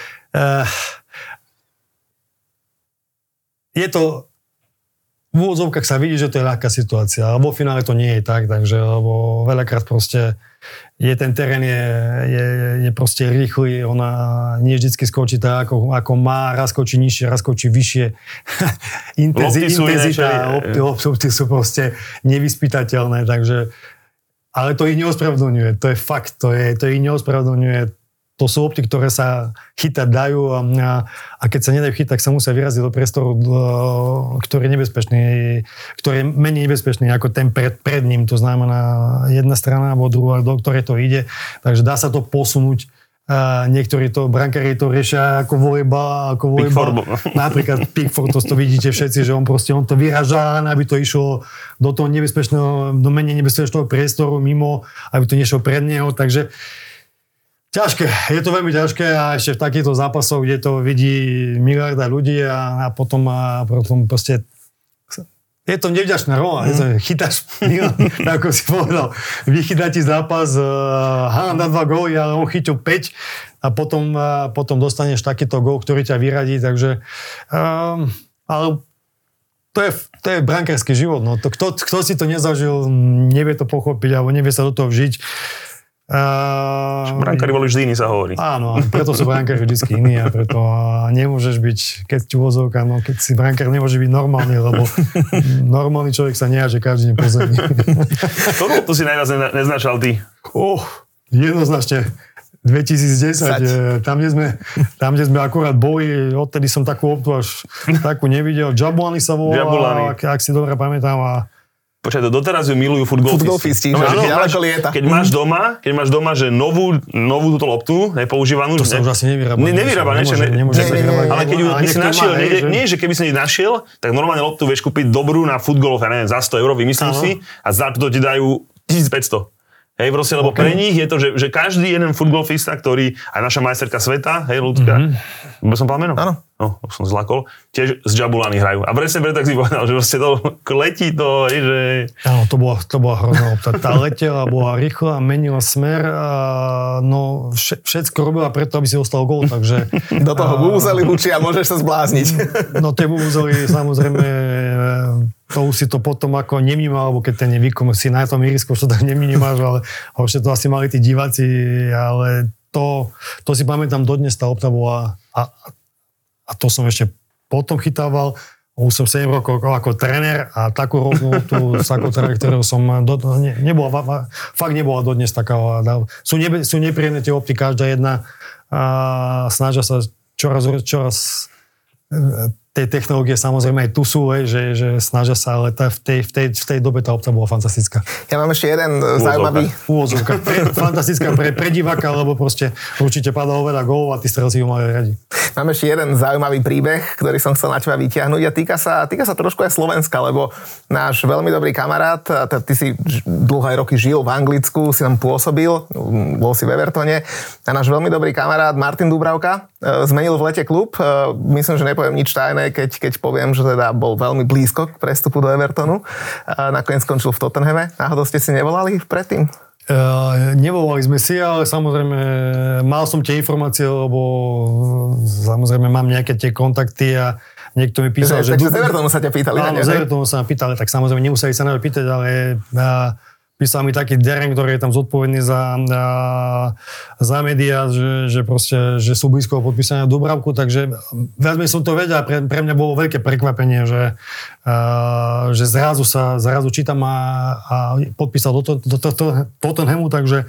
Je to v úvodzovkách sa vidí, že to je ľahká situácia, ale vo finále to nie je tak, takže lebo veľakrát proste ten terén je proste rýchly, ona nie vždycky skočí tak, ako má, raz skočí nižšie, raz skočí vyššie. Intenzita, lopty sú proste nevyspytateľné, takže ale to ich neospravedlňuje, to je fakt, to ich neospravedlňuje. To sú lopty, ktoré sa chytať dajú a keď sa nedajú chytať, tak sa musia vyraziť do priestoru, ktorý je nebezpečný, ktorý je menej nebezpečný ako ten pred ním. To znamená jedna strana alebo druhá, do ktorej to ide. Takže dá sa to posunúť. Niektorí brankári to riešia ako volejbal. Napríklad Pickford, to vidíte všetci, že on to vyražá, aby to išlo do toho nebezpečného, do menej nebezpečného priestoru mimo, aby to nešlo pred neho. Takže ťažké, je to veľmi ťažké a ešte v takýchto zápasoch, kde to vidí miliarda ľudí a potom proste je to nevďačná rola. Chytáš, ako si povedal, vychytá ti zápas, Haaland dá 2 góly, ale on chytil 5 a potom dostaneš takýto gól, ktorý ťa vyradí, takže ale to je brankársky život. No. Kto si to nezažil, nevie to pochopiť alebo nevie sa do toho vžiť. Brankári boli vždy iní, sa hovorí. Áno, preto sú brankári vždy iní a preto nemôžeš byť, keď ti uvozovka, no keď si brankár nemôže byť normálny, lebo normálny človek sa neháže každý deň po zemi. Koľko tu si najviac neznačal ty? Jednoznačne 2010, tam, kde sme akurát boli, odtedy som takú loptu až takú nevidel. Jabulani sa volal, ak si dobre pamätám. Počkaj, doteraz ju milujú futgolfisti. Keď máš doma, že novú túto loptu, nepoužívanú. To sa už asi nevyrába. Nemôže sa vyrábať. Ale keď ju si našiel, nie, že keby si ju našiel, tak normálne loptu vieš kúpiť dobrú na futgolov, za 100 €, vymyslím si, a za to ti dajú 1500. Hej, proste, lebo pre nich je to, že každý jeden futgolfista, ktorý, aj naša majsterka sveta, hej, Ľudka, som povedal meno? Áno. No, som zlakol, tiež z Jabulani hrajú. A presne preto, tak si povedal, že proste to letí to, hej, že... Áno, to bola hrozná lopta. Tá letela, bola rýchla, menila smer, no všetko robila preto, aby si dostal gól, takže... Do toho vúzeli hučí a môžeš sa zblázniť. No tie vúzeli, samozrejme, to už si to potom ako nevnímal, alebo keď ten výkon si na tom ihrisku, čo tak nevnímaš, ale horšie to asi mali tí diváci, ale to si pamätám dodnes, tá lopta bola... A to som ešte potom chytával. Už som 7 rokov ako tréner a takú rovnú tú sakotára, ktorú som fakt nebola dodnes taká. Sú nepríjemné tie opty, každá jedna. Snažia sa čoraz tej technológie samozrejme aj tu sú, že snažia sa, ale v tej dobe tá opcia bola fantastická. Ja mám ešte jeden zaujímavý... Úvodzovka. Fantastická pre diváka, lebo proste určite padalo veľa gólov a tí strelci ho mali radi. Mám ešte jeden zaujímavý príbeh, ktorý som chcel na teba vyťahnuť a týka sa trošku aj Slovenska, lebo náš veľmi dobrý kamarát, ty si dlhé roky žil v Anglicku, si tam pôsobil, bol si v Evertone a náš veľmi dobrý kamarát Martin Dúbravka zmenil v lete klub. Myslím, že nepoviem nič tajné, keď poviem, že teda bol veľmi blízko k prestupu do Evertonu. Nakoniec skončil v Tottenhame. Náhodou ste si nevolali predtým? Nevolali sme si, ale samozrejme mal som tie informácie, lebo samozrejme mám nejaké tie kontakty a niekto mi písal, že... Takže z Evertonu sa ťa pýtali. Áno, z Evertonu sa ma pýtali, tak samozrejme nemuseli sa na pýtať, ale písal mi taký Darren, ktorý je tam zodpovedný za médiá, že sú blízko podpísania Dúbravku, takže viac menej som to vedel a pre mňa bolo veľké prekvapenie, že zrazu čítam a podpísal do Tottenhamu, takže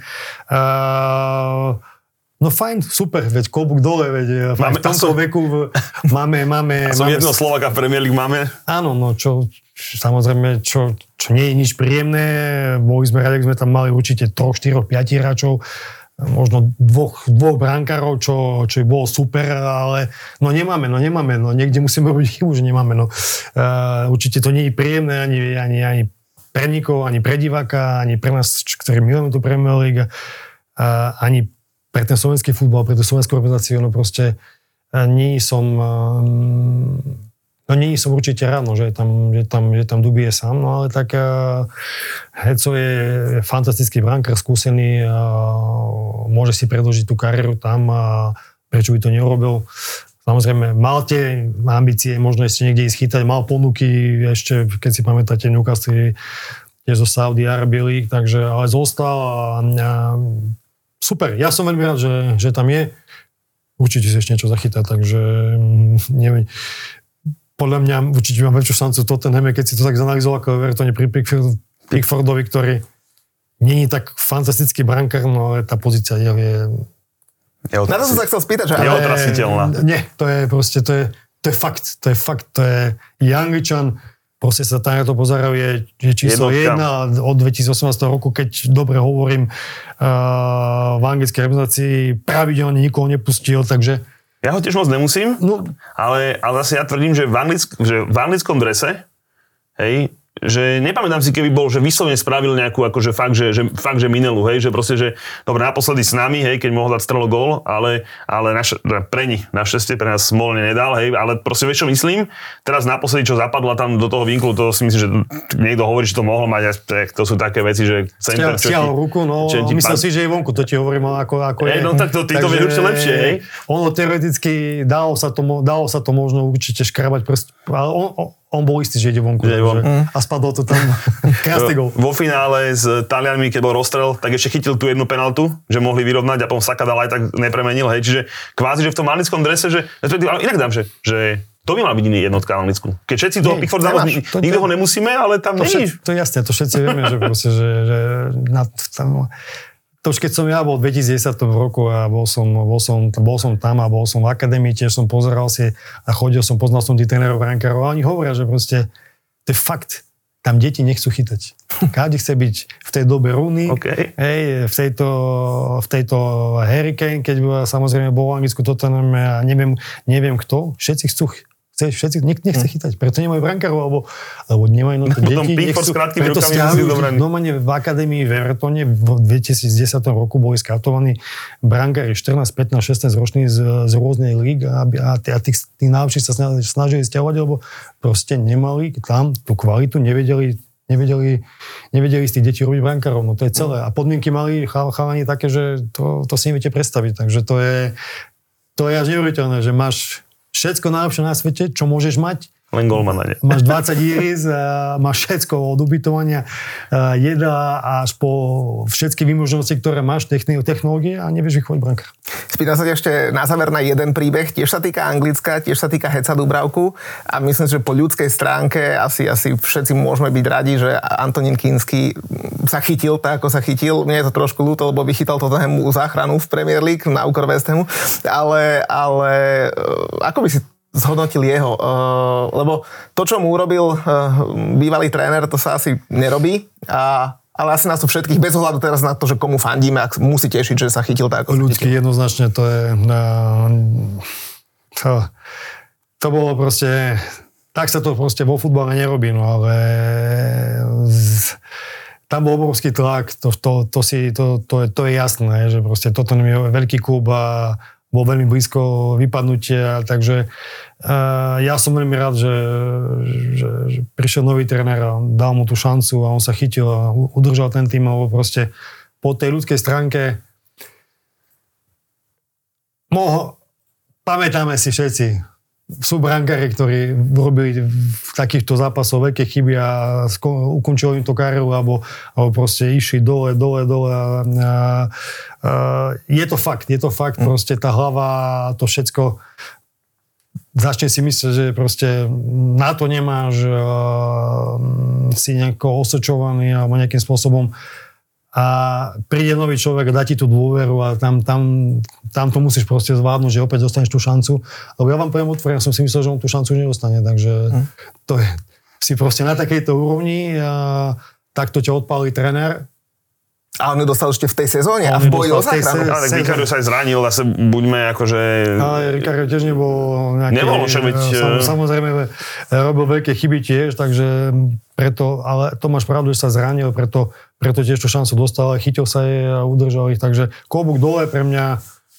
no fajn, super, veď klobúk dole, veď v tomto veku máme... A som jedného Slováka v Premier League máme? Áno, no samozrejme, čo nie je nič príjemné. Boli sme radi, sme tam mali určite 3, 4, 5 hráčov, možno dvoch brankárov, čo bolo super, ale nemáme, niekde musíme robiť chybu, že nemáme, určite to nie je príjemné ani pre nikoho, ani pre diváka, ani pre nás, ktorí milujeme tú Premier League, ani pre ten slovenský futbal, pre tú slovenskú organizáciu, proste nie som určite rád, že tam Dubi je sám, ale tak Heco je fantastický brankár, skúsený, môže si predĺžiť tú kariéru tam a prečo by to neurobil. Samozrejme, mal tie ambície, možno ešte niekde ísť chytať, mal ponuky, ešte, keď si pamätáte, Newcastle tiež zo Saudi Arabia League, takže ale zostal a super, ja som veľmi rád, že tam je. Určite si ešte niečo zachytá, takže neviem. Podľa mňa určite mám väčšiu šancu v Tottenhame, keď si to tak zanalizoval ako Evertone pri Pickfordovi, ktorý nie je tak fantastický brankár, no ale tá pozícia je... Na to som sa chcel spýtať, že... Neotrasiteľná. Nie, to je proste, to je fakt, to je Angličan, proste sa tam na to pozerajú, je číslo 1 od 2018 roku, keď dobre hovorím, v anglickej reprezentácii pravidelne nikoho nepustil, takže... Ja ho tiež moc nemusím, ale zase ja tvrdím, že v anglickom drese, hej, že nepamätám si, keby bol, že vyslovene spravil nejakú, akože fakt, že minelu, hej, že proste, že dobre, naposledy s nami, hej, keď mohol dať strelo gól, ale našťastie pre nás smolne nedal, hej, ale proste vieš, čo myslím? Teraz naposledy, čo zapadla tam do toho vinklu, to si myslím, že niekto hovorí, že to mohlo mať, to sú také veci, že center, stiahol ruku, myslel si, že je vonku, to ti hovorím, ako je. No tak to ty to vieš určite lepšie, hej. Ono teoreticky dalo sa to možno určite škrabať prst, ale on bol istý, že ide vonku. A spadol to tam. Krásny gól. Vo finále s Talianmi, keď bol rozstrel, tak ešte chytil tú jednu penaltu, že mohli vyrovnať a potom Saka dal aj tak nepremenil. Hej. Čiže kvázi, že v tom anglickom drese, že inak dám, že to by mal byť iný jednotka v Anglicku. Keď všetci toho Pickford dávajú, nikto ho nemusíme, ale tam nie. To je jasné, to všetci vieme, že proste, že to už keď som ja bol v 2010 roku a bol som tam a bol som v akadémii, tiež som pozeral si a chodil som, poznal som tých trénerov brankárov a oni hovoria, že proste to je fakt, tam deti nechcú chytať. Každý chce byť v tej dobe Rooney, hej, v tejto Harry Kane, keď samozrejme bol v Anglicku Tottenham a neviem kto, všetci chcú nechce chytať, preto nemajú brankárov, alebo nemajú deti, nechcú, preto stiahujú normálne v akadémii v Evertone v 2010 roku boli skautovaní brankári 14, 15, 16 roční z rôznej líg a tých najlepších sa snažili stiahovať, lebo proste nemali tam tú kvalitu, nevedeli z tých detí robiť brankárov, no to je celé. A podmienky mali chalani také, že to si neviete predstaviť, takže to je až neuveriteľné, že máš všetko najlepšie na svete, čo môžeš mať. Len golmana, nie. Máš 20 iris, máš všetko od ubytovania, jedla až po všetky výmožnosti, ktoré máš, technológie a nevieš vychovať brankár. Spýtam sa ešte na záver na jeden príbeh, tiež sa týka Anglicka, tiež sa týka Heca Dúbravku a myslím, že po ľudskej stránke asi všetci môžeme byť radi, že Antonín Kínsky sa chytil tak, ako sa chytil. Mne je to trošku ľúto, lebo vychytal Tottenhamu záchranu v Premier League na úkor West Hamu, ale ako by si zhodnotil jeho? Lebo to, čo mu urobil bývalý tréner, to sa asi nerobí. Ale asi nás to všetkých, bez ohľadu teraz na to, že komu fandíme, ak musí tešiť, že sa chytil tak, ako ľudský, jednoznačne, to je... To bolo proste... Tak sa to proste vo futbale nerobí, no ale... Tam bol obrovský tlak, to je jasné, že proste toto je veľký klub a bol veľmi blízko vypadnutia, takže ja som veľmi rád, že prišiel nový tréner a dal mu tú šancu a on sa chytil a udržal ten tým, lebo proste po tej ľudskej stránke pamätáme si všetci, sú brankári, ktorí urobili v takýchto zápasoch veľké chyby a ukončili im to kariéru, alebo proste išli dole a je to fakt, proste tá hlava, to všetko začne si myslieť, že proste na to nemáš si nejako osočovaný alebo nejakým spôsobom a príde nový človek a dá ti tú dôveru a tam to musíš proste zvládnuť, že opäť dostaneš tú šancu. Lebo ja vám poviem otvorene, ja som si myslel, že on tú šancu nedostane, takže to je si proste na takejto úrovni a takto ťa odpálí tréner. A on ju dostal ešte v tej sezóne a v boji o záchranu. Ale tak Ricardo sa aj zranil, zase buďme akože... Ale Ricardo tiež nebol nejaký... Nebol, však byť... Samozrejme, robil veľké chyby tiež, takže preto, ale to máš pravdu, že sa zranil, preto tiež tú šancu dostal, chytil sa jej a udržal ich, takže klobúk dole pre mňa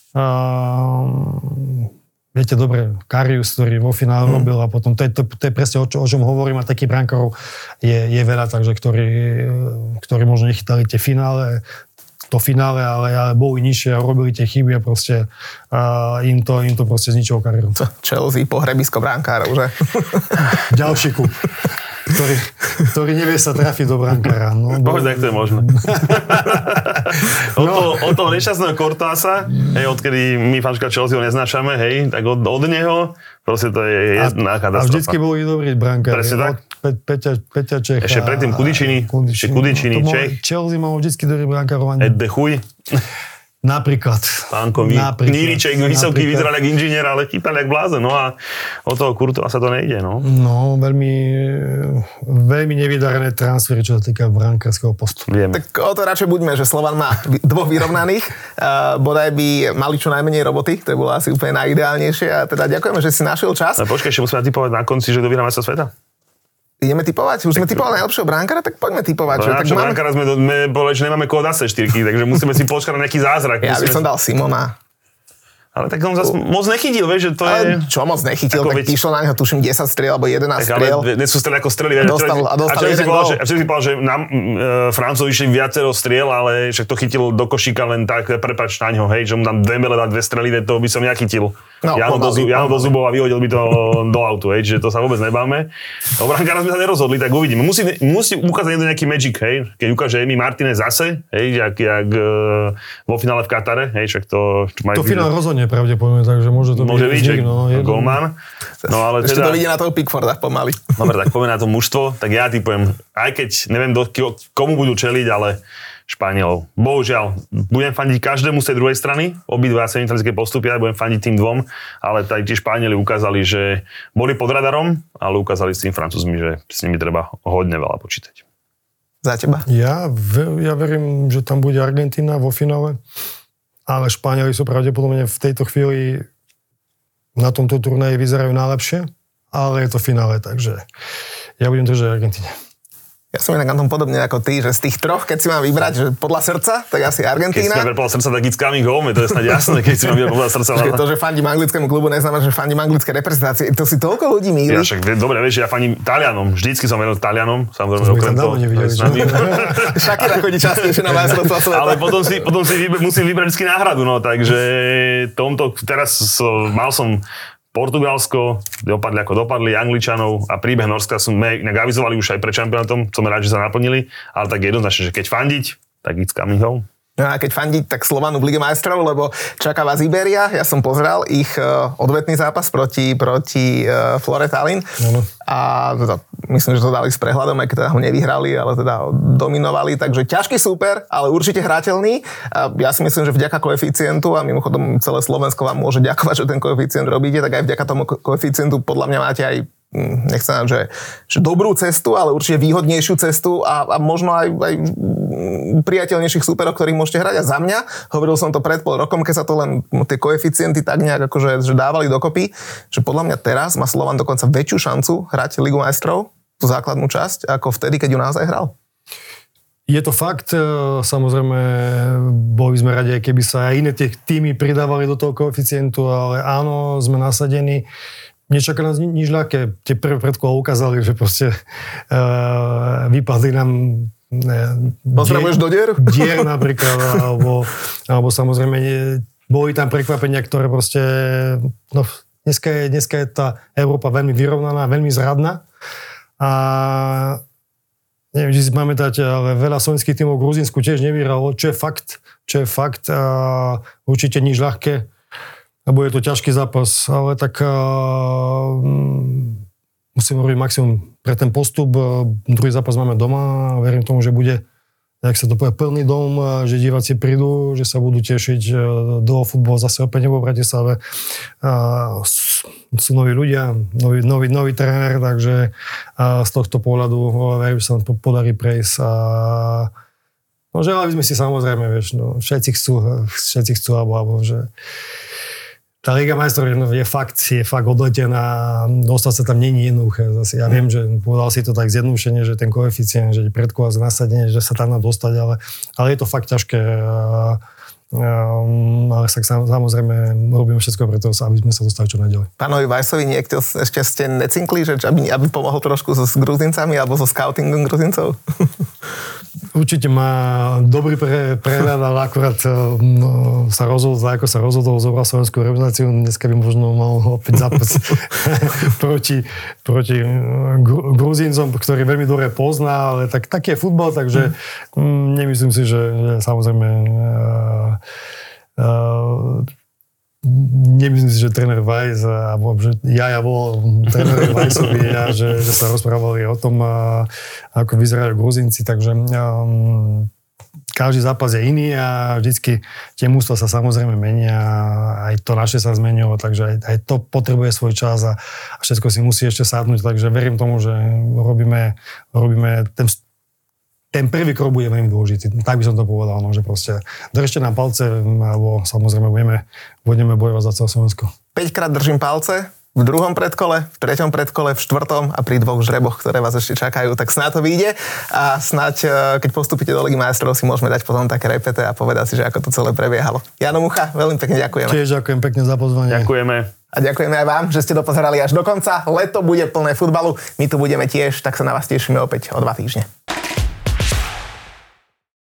viete dobre, Karius, ktorý vo finále robil a potom to je presne o čom hovorím a takých brankárov je veľa, takže ktorí možno nechytali to finále, ale boli nižšie a robili tie chyby a proste im to proste zničilo kariéru. Chelsea, pohrebisko brankárov, že? Ďalší klub, ktorý nevie sa trafiť do brankára. No, povedz, jak to je možné. Od toho nešťastného Courtoisa, odkedy my fanška Chelsea ho neznášame, tak od neho, proste to je jedna katastrofa. A vždycky boli dobrí brankári. Presne tak. Peťa Čech. Ešte predtým Kudičiny, Čech. Chelsea mal vždycky dobrý brankárov. Ed de Chuy. Napríklad. Pánko Níriček, vysoký, vyzeral jak inžinier, ale chytal jak blázen. No a od toho Courtoisa sa to nejde, no. No, veľmi nevydarené transfery, čo sa týka brankárskeho postu. Vieme. Tak o to radšej buďme, že Slovan má dvoch vyrovnaných. Bodaj by mali čo najmenej roboty, to je bolo asi úplne najideálnejšie. A teda ďakujeme, že si našiel čas. No, počkaj, ešte musíme typovať na konci, že kto vyhrá majstrovstvá sveta. Ideme typovať? Už sme typovali najlepšieho brankára, tak poďme typovať. Najlepšieho brankára sme povedali, že nemáme kód AC4, takže musíme si počkať na nejaký zázrak. Ja by som dal Simona. Ale tak on zase moc nechytil, vieš, že to je... Čo moc nechytil, tak išlo na neho, tuším, 10 striel alebo 11 striel. Ale nie sú strely ako strely. Dostal jeden gól. A čo si povedal, že nám Francúzi išli viacero striel, ale však to chytil do košíka len tak, prepáč na ňo, hej, že mu tam Dembele dá 2 strely, to by som nechytil. No, ja ho do zubov a vyhodil by to do autu, hej, že to sa vôbec nebáme. O brankára sme sa nerozhodli, tak uvidíme. Musí ukázať nejaký magic, hej, keď ukáže Emi Martinez zase, hej, jak vo finále v Katare, hej, však to... To finále rozhodne pravdepodobne, takže môže to byť golman. No ale ešte to vidie na toho Pickforda pomaly. Dobre, tak poďme na to mužstvo, tak ja tipujem, aj keď neviem, komu budú čeliť, ale Španielov. Bohužiaľ, budem fandiť každému z tej druhej strany, obidva semifinalistické postupia, budem fandiť tým dvom, ale tak tí Španieli ukázali, že boli pod radarom, ale ukázali s tým Francúzmi, že s nimi treba hodne veľa počítať. Za teba? Ja verím, že tam bude Argentína vo finále, ale Španieli sú pravdepodobne v tejto chvíli na tomto turnaji vyzerajú najlepšie, ale je to finále, takže ja budem držať Argentíne. Ja som inak na tom podobne ako ty, že z tých troch, keď si mám vybrať, že podľa srdca, tak asi Argentína. Keď si mám vybrať podľa srdca, tak it's coming home, to je snad jasné, keď si mám vybrať podľa srdca. To, že fandím anglickému klubu, neznamená, že fandím anglické reprezentácie. To si toľko ľudí mýli. Ja však dobre, vieš, ja fandím Talianom. Vždycky som veril Talianom, samozrejme okrem toho. Shakira chodí častejšie na majstrovstvá sveta. Ale potom si musím vybrať vždy náhradu, no, takže teraz mal som Portugalsko, dopadli ako dopadli, Angličanov a príbeh Norska sme inak avizovali už aj pred šampionátom, som rád, že sa naplnili, ale tak jednoznačne, že keď fandiť, tak it's coming home. No a keď fandí, tak Slovanu v Lige majstrov, lebo čaká vás Iberia. Ja som pozrel ich odvetný zápas proti Flore Tallinn. A teda, myslím, že to dali s prehľadom, aj keď teda ho nevyhrali, ale teda ho dominovali. Takže ťažký súper, ale určite hrateľný. A ja si myslím, že vďaka koeficientu, a mimochodom celé Slovensko vám môže ďakovať, že ten koeficient robíte, tak aj vďaka tomu koeficientu podľa mňa máte aj nechcem že dobrú cestu, ale určite výhodnejšiu cestu a možno aj priateľnejších súperov, ktorých môžete hrať. A za mňa, hovoril som to pred pol rokom, keď sa to len tie koeficienty tak nejak akože že dávali dokopy, že podľa mňa teraz má Slovan dokonca väčšiu šancu hrať Ligu majstrov, tú základnú časť, ako vtedy, keď ju naozaj hral. Je to fakt, samozrejme, boli sme radi, keby sa aj iné tie týmy pridávali do toho koeficientu, ale áno, sme nasadení. Nečaká nás nič ľahké. Tie prvé predkola ukázali, že proste vypadli nám Pozdravuješ do dier? Dier napríklad, alebo samozrejme boli tam prekvapenia, ktoré proste dneska je tá Európa veľmi vyrovnaná, veľmi zradná a neviem, či si pamätáte, ale veľa slovenských tímov v Gruzínsku tiež nevyhralo, čo je fakt a určite nič ľahké. Lebo je to ťažký zápas, ale tak musím robiť maximum pre ten postup. Druhý zápas máme doma a verím tomu, že bude, jak sa to povie, plný dom, že diváci prídu, že sa budú tešiť do futbolu zase opäť nebo v Bratislave. Sú noví ľudia, nový tréner, takže z tohto pohľadu verím, že sa nám podarí prejsť a no, želali by sme si samozrejme, vieš, no, všetci chcú, alebo že tá Liga majstrov je fakt odletená, dostať sa tam nie je jednoduché. Zase ja viem, že povedal si to tak zjednodušene, že ten koeficient, že predkola z nasadenie, že sa tam dá dostať, ale je to fakt ťažké. Ale samozrejme robíme všetko preto, aby sme sa dostali čo najďalej. Pánovi Vajsovi niekto ešte ste necinkli, že aby pomohol trošku so Gruzincami alebo so scoutingom Gruzincov? Určite má dobrý prehľad, ale akurát sa rozhodol, ako sa rozhodol, zobral slovenskú reprezentáciu, dneska by možno mal opäť zápas proti Gruzíncom, ktorý veľmi dobre pozná, ale taký je futbal, takže nemyslím si, že samozrejme nemyslím si, že tréner Vajs, alebo že ja volal trénerovi Vajsovi, že sa rozprávali o tom, ako vyzerajú Gruzínci, takže každý zápas je iný a vždycky tie mužstvá sa samozrejme menia, aj to naše sa zmenilo, takže aj to potrebuje svoj čas a všetko si musí ešte sadnúť, takže verím tomu, že robíme ten prvý krok bude veľmi dôležitý. Tak by som to povedal, no, že proste držte nám palce, alebo samozrejme budeme bojovať za celé Slovensko. 5-krát držím palce, v druhom predkole, v treťom predkole, v štvrtom a pri 2 žreboch, ktoré vás ešte čakajú, tak snáď to vyjde a snáď, keď postúpite do Ligy majstrov, si môžeme dať potom také repete a povedať si, že ako to celé prebiehalo. Jano Mucha, veľmi pekne ďakujeme. Tiež ďakujem pekne za pozvanie. Ďakujeme. A ďakujeme aj vám, že ste dopozerali až do konca. Leto bude plné futbalu, my tu budeme tiež, tak sa na vás tešíme opäť o 2 týždne.